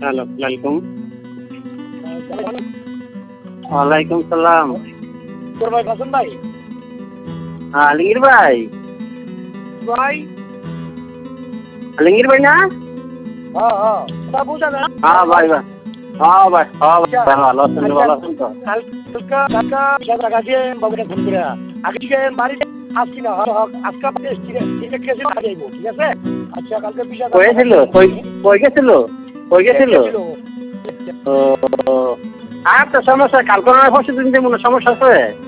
Hello, আসসালামু ওয়ালাইকুম সালাম। ভাই হাসান ভাই, আলমগীর ভাই, ভাই আলমগীর ভাই না? হ্যাঁ হ্যাঁ কথা বুঝা না। হ্যাঁ ভাই ভাই, হ্যাঁ ভাই, হ্যাঁ ভাই, ভালো আছেন, ভালো আছেন তো? কালকা টাকা দিয়ে বাবুটা ফোন করে আগে থেকে বাড়িতে আসছি না, আজকে ঠিক আছে। আচ্ছা কালকে বিষয় কই ছিল, কই গেছিল, কই গেছিল? ও, আর তো সমস্যা, কালকে নয় পরশু দিন যে মনে সমস্যা আছে।